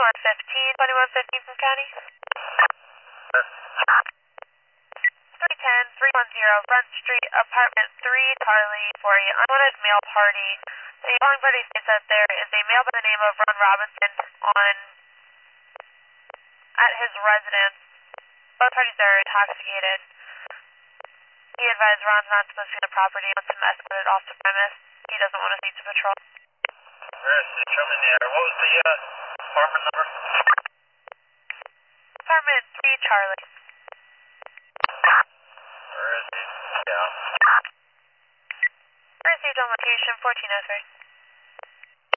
2115 from County. 310-310 Front Street, apartment 3, Charlie, for a unwanted mail party. The calling party states that there is a male by the name of Ron Robinson at his residence. Both parties are intoxicated. He advised Ron's not supposed to be on the property, wants him escorted off the premise. He doesn't want to speak to patrol. Show me in the air. What was the apartment number? Apartment 3, Charlie. Where is he? Yeah. Received on location 1403.